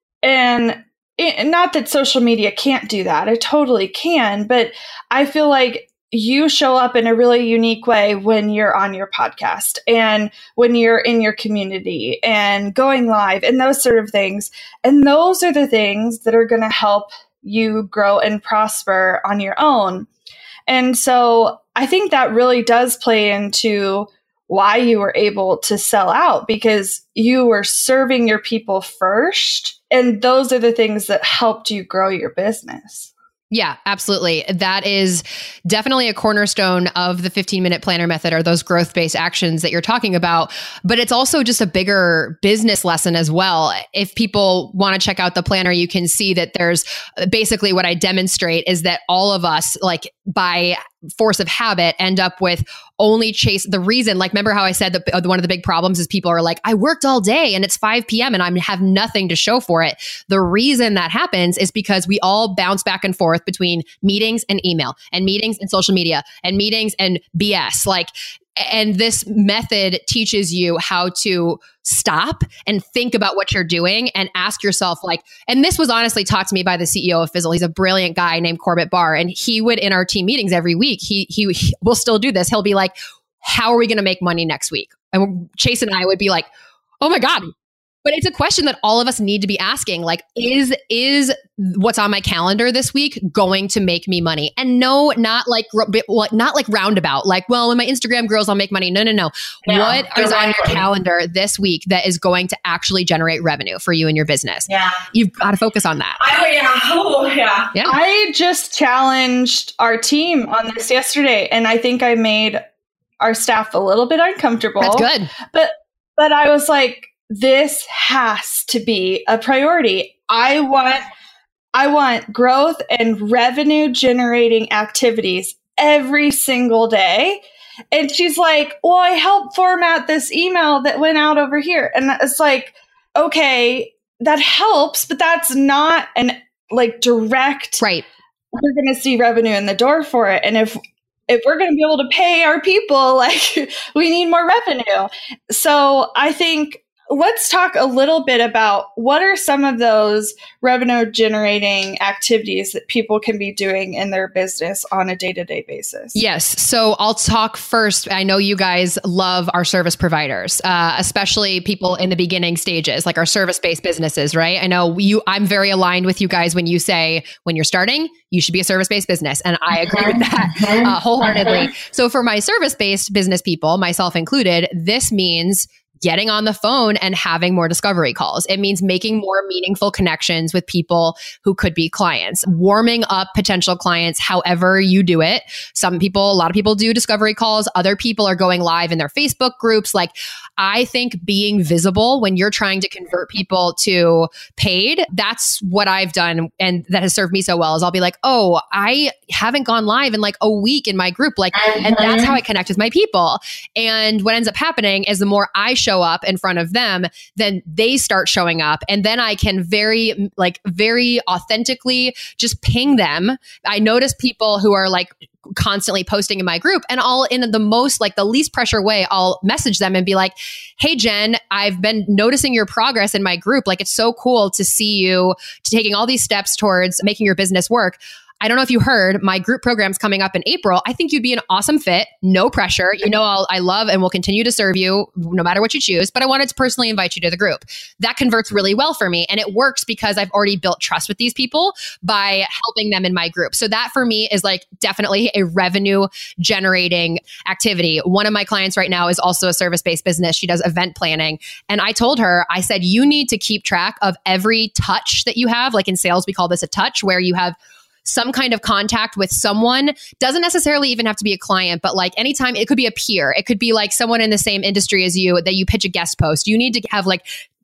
And it, not that social media can't do that. It totally can. But I feel like you show up in a really unique way when you're on your podcast and when you're in your community and going live and those sort of things. And those are the things that are going to help you grow and prosper on your own. And so I think that really does play into why you were able to sell out, because you were serving your people first. And those are the things that helped you grow your business. Yeah, absolutely. That is definitely a cornerstone of the fifteen minute planner method, or those growth-based actions that you're talking about. But it's also just a bigger business lesson as well. If people want to check out the planner, you can see that there's basically what I demonstrate is that all of us, like by force of habit, end up with only chase the reason. Like, remember how I said that one of the big problems is people are like, I worked all day and it's five p.m. and I have nothing to show for it. The reason that happens is because we all bounce back and forth between meetings and email and meetings and social media and meetings and B S. Like, and this method teaches you how to stop and think about what you're doing and ask yourself, like, and this was honestly taught to me by the C E O of Fizzle. He's a brilliant guy named Corbett Barr. And he would, in our team meetings every week, he, he, he will still do this. He'll be like, how are we going to make money next week? And Chase and I would be like, oh my God. But it's a question that all of us need to be asking. Like, is is what's on my calendar this week going to make me money? And no, not like not like roundabout. Like, well, when my Instagram grows, I'll make money. No, no, no. Yeah, what is on your calendar this week that is going to actually generate revenue for you and your business? Yeah, you've got to focus on that. Oh yeah, oh yeah. Yeah. I just challenged our team on this yesterday, and I think I made our staff a little bit uncomfortable. That's good. But but I was like, this has to be a priority. I want, I want growth and revenue generating activities every single day. And she's like, well, I helped format this email that went out over here. And it's like, okay, that helps, but that's not an like direct, right. We're going to see revenue in the door for it. And if, if we're going to be able to pay our people, like, we need more revenue. So I think, let's talk a little bit about what are some of those revenue generating activities that people can be doing in their business on a day-to-day basis. Yes. So I'll talk first. I know you guys love our service providers, uh, especially people in the beginning stages, like our service-based businesses, right? I know you, I'm very aligned with you guys when you say, when you're starting, you should be a service-based business. And I agree with that uh, wholeheartedly. So for my service-based business people, myself included, this means getting on the phone and having more discovery calls. It means making more meaningful connections with people who could be clients, warming up potential clients, however you do it. Some people, a lot of people do discovery calls. Other people are going live in their Facebook groups. Like, I think being visible when you're trying to convert people to paid, that's what I've done. And that has served me so well is I'll be like, oh, I haven't gone live in like a week in my group. Like, and that's how I connect with my people. And what ends up happening is the more I show show up in front of them, then they start showing up. And then I can very, like, very authentically just ping them. I notice people who are like constantly posting in my group, and I'll, in the most, like the least pressure way, I'll message them and be like, hey, Jen, I've been noticing your progress in my group. Like, it's so cool to see you to taking all these steps towards making your business work. I don't know if you heard, my group program's coming up in April. I think you'd be an awesome fit. No pressure. You know, I'll, I love and will continue to serve you no matter what you choose, but I wanted to personally invite you to the group. That converts really well for me. And it works because I've already built trust with these people by helping them in my group. So that for me is like definitely a revenue generating activity. One of my clients right now is also a service-based business. She does event planning. And I told her, I said, you need to keep track of every touch that you have. Like in sales, we call this a touch, where you have some kind of contact with someone. Doesn't necessarily even have to be a client, but like anytime, it could be a peer. It could be like someone in the same industry as you that you pitch a guest post. You need to have like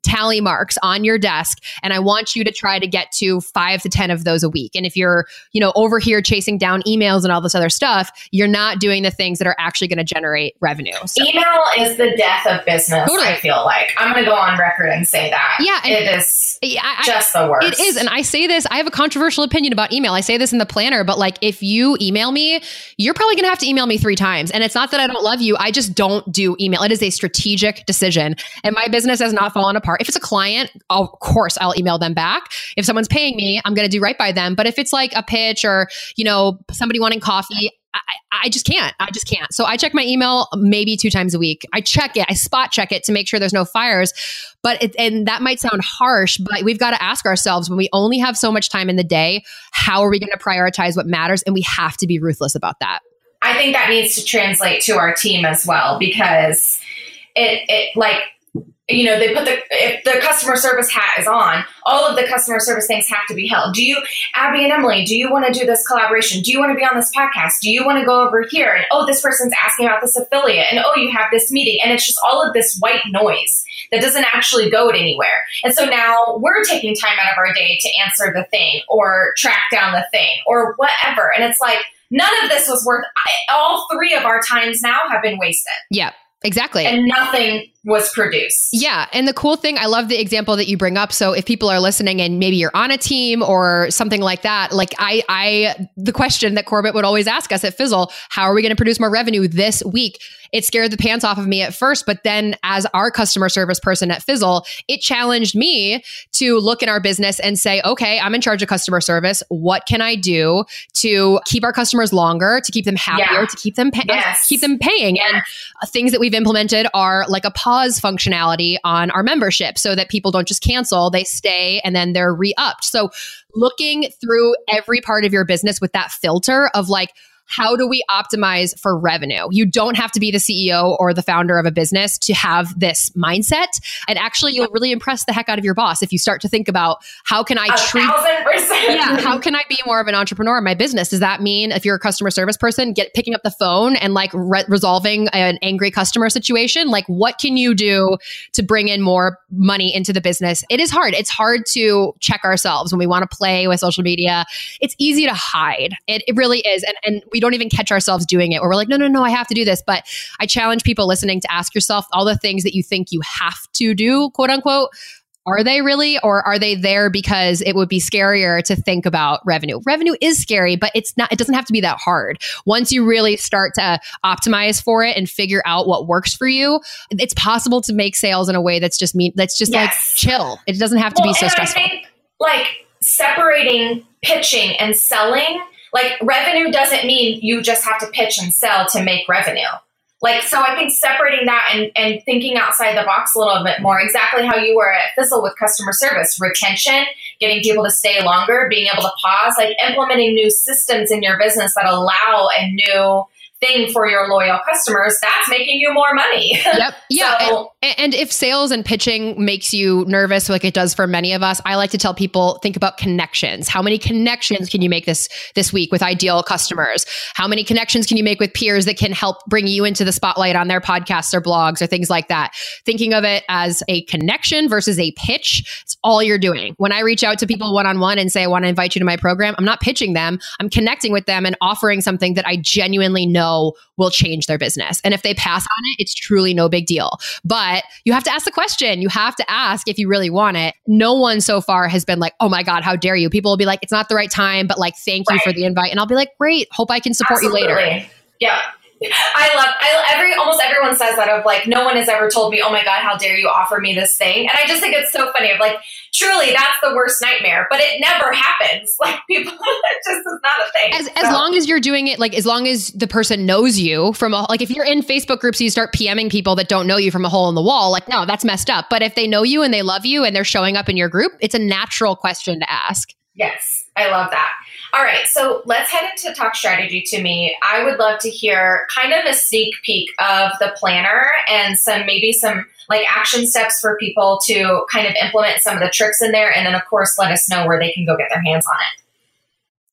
tally marks on your desk. And I want you to try to get to five to ten of those a week. And if you're, you know, over here chasing down emails and all this other stuff, you're not doing the things that are actually going to generate revenue. So, email is the death of business, totally. I feel like. I'm going to go on record and say that. Yeah. It is I, just the worst. It is. And I say this, I have a controversial opinion about email. I say this in the planner, but like if you email me, you're probably going to have to email me three times. And it's not that I don't love you. I just don't do email. It is a strategic decision. And my business has not fallen apart. If it's a client, of course I'll email them back. If someone's paying me, I'm going to do right by them. But if it's like a pitch or, you know, somebody wanting coffee, I, I just can't. I just can't. So I check my email maybe two times a week. I check it. I spot check it to make sure there's no fires. But it, and that might sound harsh, but we've got to ask ourselves, when we only have so much time in the day, how are we going to prioritize what matters? And we have to be ruthless about that. I think that needs to translate to our team as well, because it, it like, you know, they put the, if the customer service hat is on, all of the customer service things have to be held. Do you, Abby and Emily, do you want to do this collaboration? Do you want to be on this podcast? Do you want to go over here? And, oh, this person's asking about this affiliate. And, oh, you have this meeting. And it's just all of this white noise that doesn't actually go anywhere. And so now we're taking time out of our day to answer the thing or track down the thing or whatever. And it's like, none of this was worth, all three of our times now have been wasted. Yeah, exactly. And nothing was produced. Yeah. And the cool thing, I love the example that you bring up. So if people are listening and maybe you're on a team or something like that, like I, I, the question that Corbett would always ask us at Fizzle, how are we going to produce more revenue this week? It scared the pants off of me at first, but then as our customer service person at Fizzle, it challenged me to look in our business and say, okay, I'm in charge of customer service. What can I do to keep our customers longer, to keep them happier, Yeah. to keep them, pa- Yes. keep them paying? Yes. And uh, things that we've implemented are like a pause functionality on our membership so that people don't just cancel, they stay and then they're re-upped. So looking through every part of your business with that filter of like, how do we optimize for revenue? You don't have to be the C E O or the founder of a business to have this mindset. And actually, you'll really impress the heck out of your boss if you start to think about, how can I A treat... thousand percent. Yeah, how can I be more of an entrepreneur in my business? Does that mean if you're a customer service person, get picking up the phone and like re- resolving an angry customer situation? Like, what can you do to bring in more money into the business? It is hard. It's hard to check ourselves when we want to play with social media. It's easy to hide. It, it really is. And, and we don't even catch ourselves doing it, where we're like, no, no, no, I have to do this. But I challenge people listening to ask yourself all the things that you think you have to do, quote unquote. Are they really, or are they there because it would be scarier to think about revenue? Revenue is scary, but it's not, it doesn't have to be that hard. Once you really start to optimize for it and figure out what works for you, it's possible to make sales in a way that's just mean, that's just Yes. like chill. It doesn't have to Well, be so and stressful. I think like separating pitching and selling, like revenue doesn't mean you just have to pitch and sell to make revenue. Like, so I think separating that and, and thinking outside the box a little bit more, exactly how you were at Fizzle with customer service, retention, getting people to stay longer, being able to pause, like implementing new systems in your business that allow a new thing for your loyal customers, that's making you more money. Yep. Yeah. So- and, and if sales and pitching makes you nervous, like it does for many of us, I like to tell people, think about connections. How many connections can you make this this week with ideal customers? How many connections can you make with peers that can help bring you into the spotlight on their podcasts or blogs or things like that? Thinking of it as a connection versus a pitch, it's all you're doing. When I reach out to people one-on-one and say, I want to invite you to my program, I'm not pitching them. I'm connecting with them and offering something that I genuinely know will change their business. And if they pass on it, it's truly no big deal. But you have to ask the question. You have to ask if you really want it. No one so far has been like, oh my God, how dare you? People will be like, it's not the right time, but like, thank you Right. for the invite. And I'll be like, great. Hope I can support Absolutely. you later. Yeah. I love, I, every, almost everyone says that of like, no one has ever told me, oh my God, how dare you offer me this thing? And I just think it's so funny of like, truly that's the worst nightmare, but it never happens. Like people, it just is not a thing. As, as So- long as you're doing it, like as long as the person knows you from a, like if you're in Facebook groups, you start PMing people that don't know you from a hole in the wall, like, no, that's messed up. But if they know you and they love you and they're showing up in your group, it's a natural question to ask. Yes, I love that. All right, so let's head into Talk Strategy to Me. I would love to hear kind of a sneak peek of the planner and some maybe some like action steps for people to kind of implement some of the tricks in there. And then of course, let us know where they can go get their hands on it.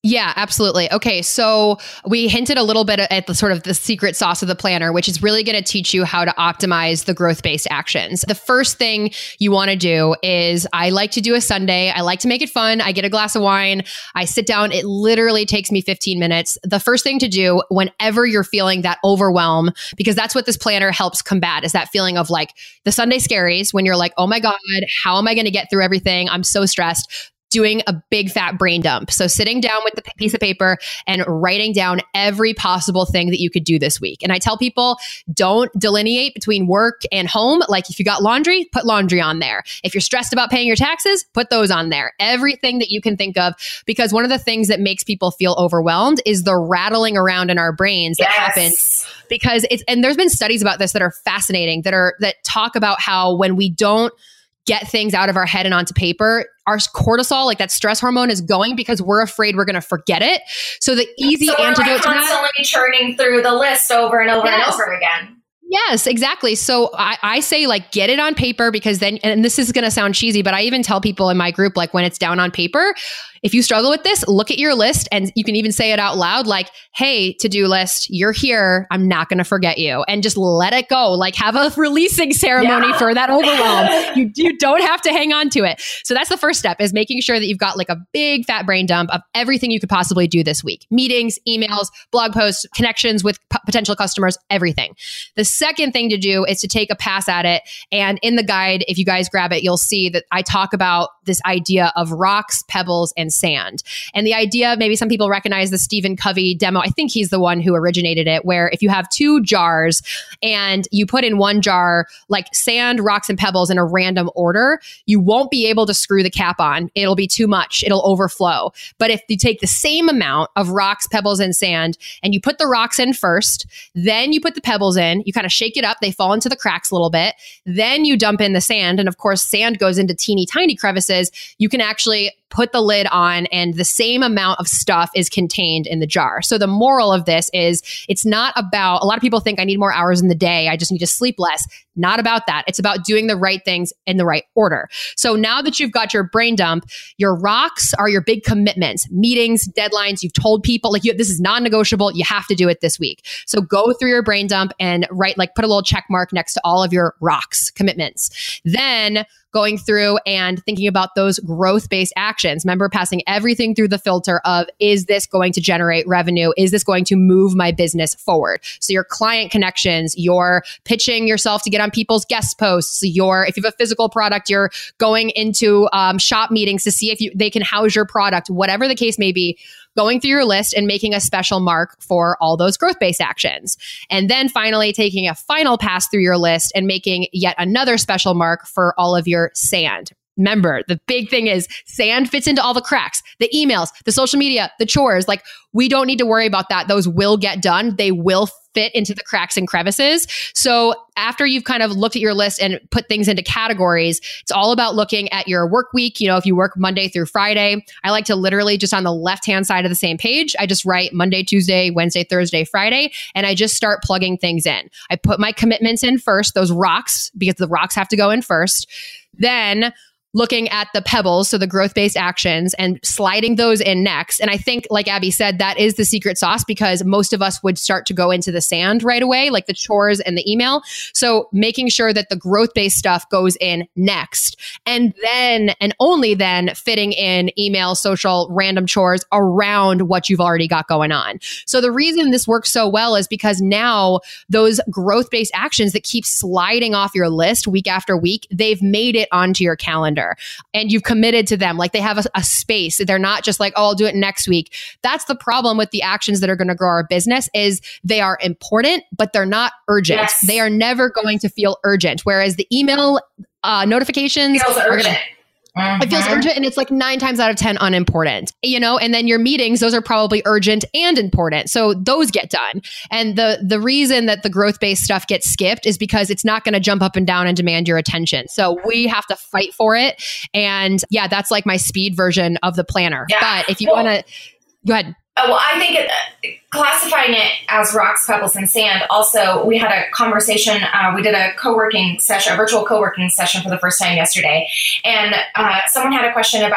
Yeah, absolutely. Okay. So we hinted a little bit at the sort of the secret sauce of the planner, which is really going to teach you how to optimize the growth-based actions. The first thing you want to do is I like to do a Sunday. I like to make it fun. I get a glass of wine. I sit down. It literally takes me fifteen minutes. The first thing to do whenever you're feeling that overwhelm, because that's what this planner helps combat, is that feeling of like the Sunday scaries when you're like, oh my God, how am I going to get through everything? I'm so stressed. Doing a big fat brain dump. So sitting down with the p- piece of paper and writing down every possible thing that you could do this week. And I tell people, don't delineate between work and home. Like if you got laundry, put laundry on there. If you're stressed about paying your taxes, put those on there. Everything that you can think of, because one of the things that makes people feel overwhelmed is the rattling around in our brains that yes. happens because it's, and there's been studies about this that are fascinating, that are, that talk about how when we don't get things out of our head and onto paper, our cortisol, like that stress hormone, is going because we're afraid we're going to forget it. So the easy so antidote we're like to that, constantly churning through the list over and over yes. and over again. Yes, exactly. So I, I say like get it on paper, because then, and this is going to sound cheesy, but I even tell people in my group, like when it's down on paper, if you struggle with this, look at your list, and you can even say it out loud, like, hey, to-do list, you're here. I'm not going to forget you. And just let it go. Like have a releasing ceremony yeah. for that overwhelm. you, you don't have to hang on to it. So that's the first step, is making sure that you've got like a big fat brain dump of everything you could possibly do this week. Meetings, emails, blog posts, connections with p- potential customers, everything. The second thing to do is to take a pass at it. And in the guide, if you guys grab it, you'll see that I talk about this idea of rocks, pebbles, and sand. And the idea, maybe some people recognize the Stephen Covey demo. I think he's the one who originated it, where if you have two jars and you put in one jar like sand, rocks, and pebbles in a random order, you won't be able to screw the cap on. It'll be too much. It'll overflow. But if you take the same amount of rocks, pebbles, and sand, and you put the rocks in first, then you put the pebbles in, you kind of shake it up, they fall into the cracks a little bit, then you dump in the sand, and of course sand goes into teeny tiny crevices, you can actually put the lid on and the same amount of stuff is contained in the jar. So the moral of this is it's not about, a lot of people think I need more hours in the day, I just need to sleep less. Not about that. It's about doing the right things in the right order. So now that you've got your brain dump, your rocks are your big commitments, meetings, deadlines. You've told people like you, this is non-negotiable. You have to do it this week. So go through your brain dump and write, like put a little check mark next to all of your rocks commitments. Then going through and thinking about those growth-based actions. Remember, passing everything through the filter of, is this going to generate revenue? Is this going to move my business forward? So your client connections, you're pitching yourself to get on people's guest posts, your, if you have a physical product, you're going into um, shop meetings to see if you, they can house your product, whatever the case may be. Going through your list and making a special mark for all those growth-based actions. And then finally taking a final pass through your list and making yet another special mark for all of your sand. Remember, the big thing is sand fits into all the cracks, the emails, the social media, the chores. Like we don't need to worry about that. Those will get done. They will fit into the cracks and crevices. So after you've kind of looked at your list and put things into categories, it's all about looking at your work week. You know, if you work Monday through Friday, I like to literally just on the left-hand side of the same page, I just write Monday, Tuesday, Wednesday, Thursday, Friday, and I just start plugging things in. I put my commitments in first, those rocks, because the rocks have to go in first. Then looking at the pebbles, so the growth-based actions, and sliding those in next. And I think, like Abby said, that is the secret sauce, because most of us would start to go into the sand right away, like the chores and the email. So making sure that the growth-based stuff goes in next. And then, and only then, fitting in email, social, random chores around what you've already got going on. So the reason this works so well is because now those growth-based actions that keep sliding off your list week after week, they've made it onto your calendar. And you've committed to them. Like they have a, a space. They're not just like, oh, I'll do it next week. That's the problem with the actions that are going to grow our business, is they are important, but they're not urgent. Yes. They are never going to feel urgent. Whereas the email uh, notifications feels are urgent. going to Mm-hmm. It feels urgent, and it's like nine times out of ten unimportant, you know, and then your meetings, those are probably urgent and important. So those get done. And the, the reason that the growth-based stuff gets skipped is because it's not going to jump up and down and demand your attention. So we have to fight for it. And yeah, that's like my speed version of the planner. Yeah. But if you well, want to, go ahead. Uh, well, I think it, uh, classifying it as rocks, pebbles, and sand. Also, we had a conversation. Uh, we did a co-working session, a virtual co-working session for the first time yesterday. And uh, someone had a question about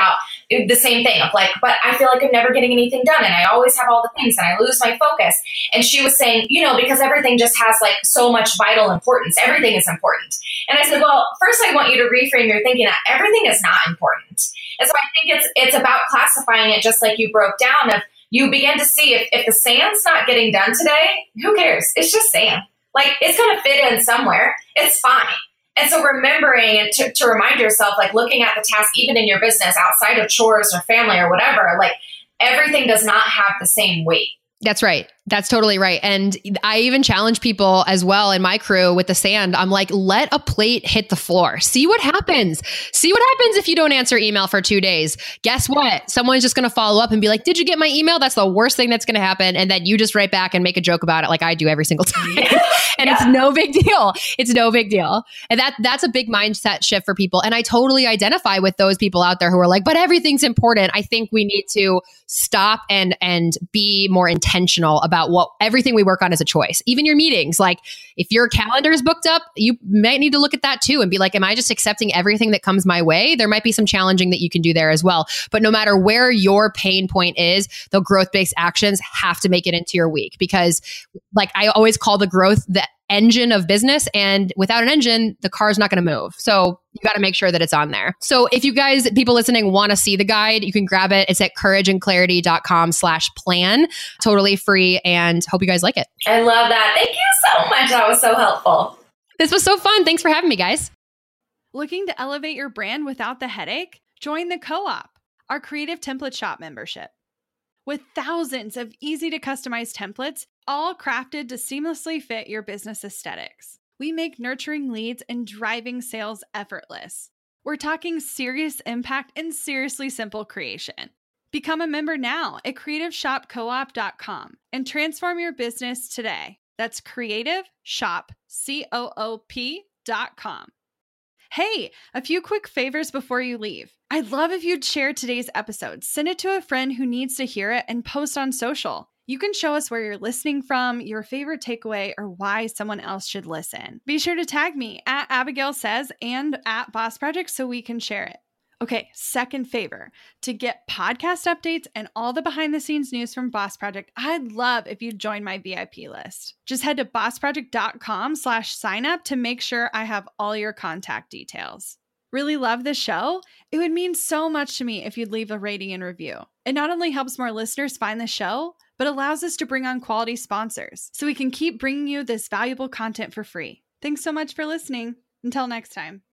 the same thing of like, but I feel like I'm never getting anything done. And I always have all the things and I lose my focus. And she was saying, you know, because everything just has like so much vital importance. Everything is important. And I said, well, first I want you to reframe your thinking that everything is not important. And so I think it's, it's about classifying it just like you broke down of you begin to see if, if the sand's not getting done today, who cares? It's just sand. Like it's going to fit in somewhere. It's fine. And so remembering and to, to remind yourself, like looking at the task, even in your business outside of chores or family or whatever, like everything does not have the same weight. That's right. That's totally right. And I even challenge people as well in my crew with the sand. I'm like, let a plate hit the floor. See what happens. See what happens if you don't answer email for two days. Guess what? Someone's just going to follow up and be like, did you get my email? That's the worst thing that's going to happen. And then you just write back and make a joke about it like I do every single time. Yeah. And yeah. it's no big deal. It's no big deal. And that that's a big mindset shift for people. And I totally identify with those people out there who are like, but everything's important. I think we need to stop and and be more intentional about what everything we work on is a choice. Even your meetings, like if your calendar is booked up, you might need to look at that too and be like, am I just accepting everything that comes my way? There might be some challenging that you can do there as well. But no matter where your pain point is, the growth-based actions have to make it into your week because like I always call the growth the engine of business. And without an engine, the car's not going to move. So you got to make sure that it's on there. So if you guys, people listening, want to see the guide, you can grab it. It's at courageandclarity.com slash plan. Totally free and hope you guys like it. I love that. Thank you so much. That was so helpful. This was so fun. Thanks for having me, guys. Looking to elevate your brand without the headache? Join the Co-op, our creative template shop membership. With thousands of easy to customize templates, all crafted to seamlessly fit your business aesthetics. We make nurturing leads and driving sales effortless. We're talking serious impact and seriously simple creation. Become a member now at creative shop co op dot com and transform your business today. That's creative shop coop dot com. Hey, a few quick favors before you leave. I'd love if you'd share today's episode, send it to a friend who needs to hear it, and post on social. You can show us where you're listening from, your favorite takeaway, or why someone else should listen. Be sure to tag me at Abigail Says and at Boss Project so we can share it. Okay, second favor. To get podcast updates and all the behind the scenes news from Boss Project, I'd love if you'd join my V I P list. Just head to bossproject.com slash sign up to make sure I have all your contact details. Really love the show? It would mean so much to me if you'd leave a rating and review. It not only helps more listeners find the show, but allows us to bring on quality sponsors so we can keep bringing you this valuable content for free. Thanks so much for listening. Until next time.